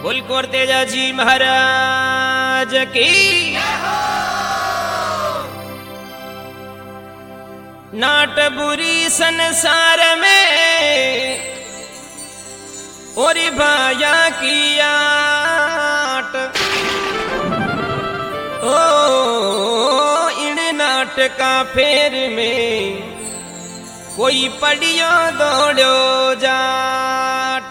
फुलकोर तेजा जी महाराज की नाट बुरी संसार में और भाया की आट ओ इन नाटका फेर में कोई पड़ियो दौड़ो जाट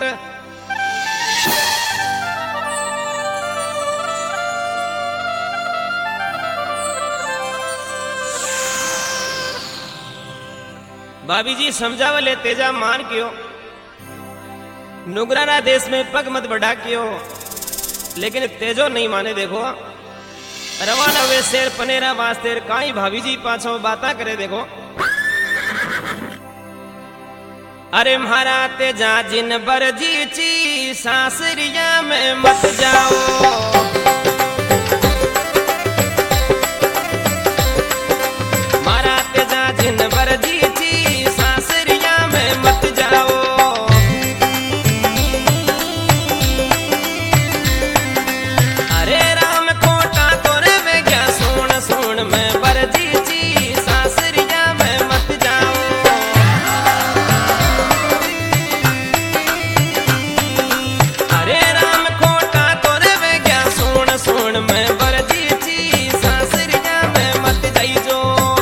भाभी जी समझावले तेजा मान क्यों नुगराना देश में पग मत बढ़ा क्यों लेकिन तेजो नहीं माने। देखो रवाना वे शेर पनेरा वास्तेर काई भाभी जी पाछो बाता करे। देखो अरे म्हारा तेजा जिन बरजी ची सासरिया में मत जाओ। म्हारा तेजा जिन बरजी ची सासरिया में मत जाओ। अरे राम कोटा तोरे में क्या सुन सुन में बरजी ची सासरिया में मत जाओ। अरे राम कोटा तोरे में क्या सुन सुन में बरजी ची सासरिया में मत जाइजो।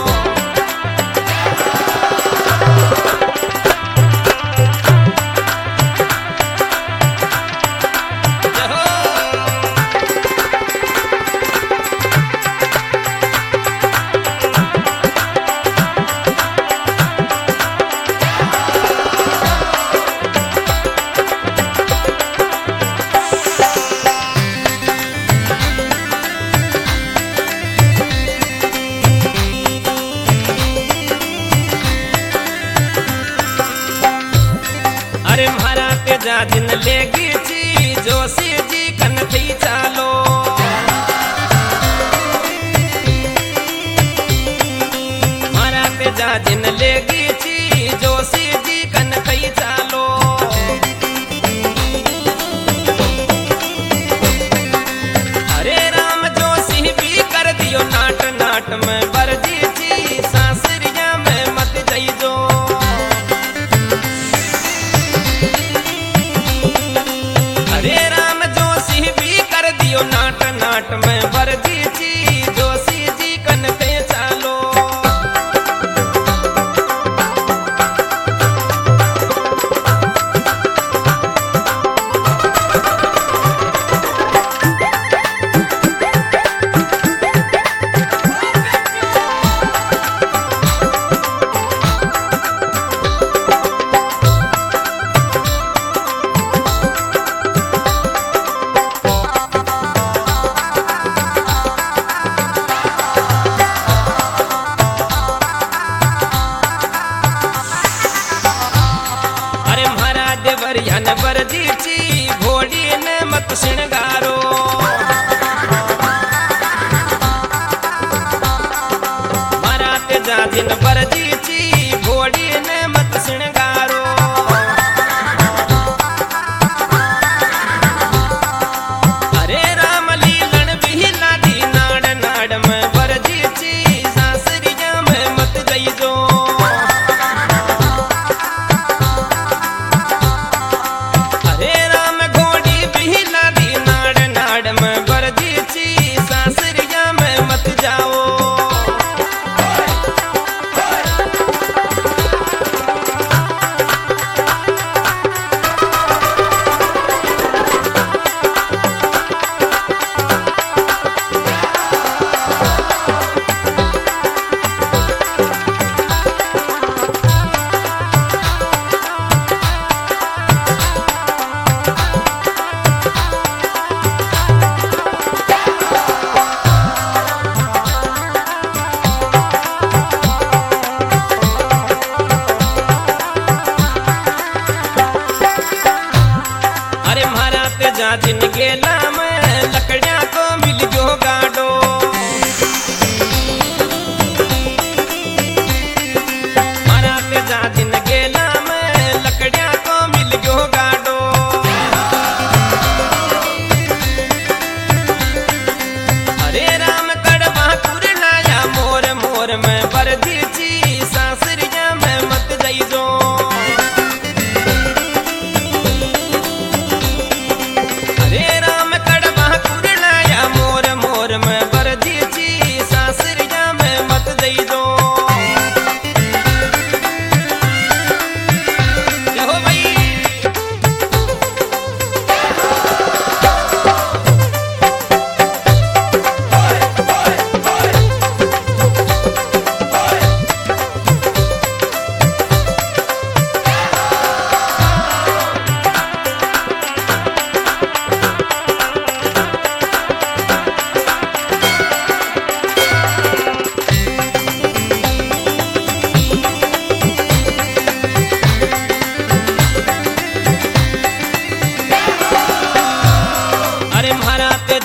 अरे म्हारा तेजा जिन लेगी ची जोशी जी कन थी चालो। म्हारा तेजा जिन लेगी ची जोशी जी कन थी चालो। अरे राम जोशी भी कर दियो नाट नाट में बरजी ची सासरिया में मत जाइजो। अरे राम जोशी भी कर दियो नाट नाट में बरजी ची जोशी जी कनते चालो। यान बरजी ची घोड़ी ने मत श्रृंगारो। म्हारा तेजा जिन बरजी ची घोड़ी ने मत श्रृंगारो। अरे राम लीलन भी लादी नाड़ नाड़ में बरजी ची सासरिया में मत जाइजो। जिन गेला में लकड़िया को मिल गयो गाडो। म्हारा तेजा जिन गेला में लकड़िया को मिल गयो गाडो।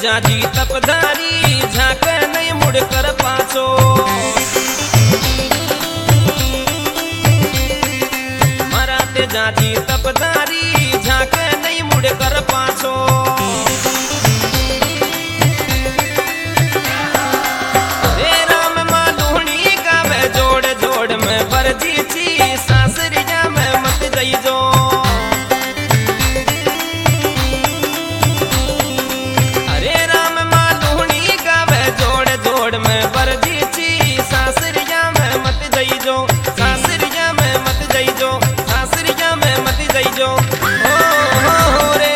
तेजाजी तपधारी झाके नहीं मुड़ कर पाछो। मारा तेजाजी तपधारी झाके नहीं मुड़ कर पाछो। हे राम मालूणी गावे जोड़ जोड़ में बरजी छी सासरिया में मत जइजो। में बरजी छी सासरिया में मत जइजो, सासरिया में मत जइजो, सासरिया में मत जइजो। हो रे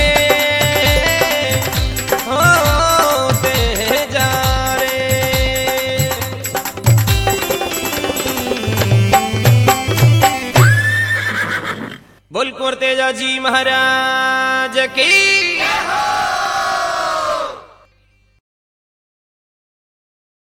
हो तेजा रे। बोल कुंवर तेजाजी महाराज की।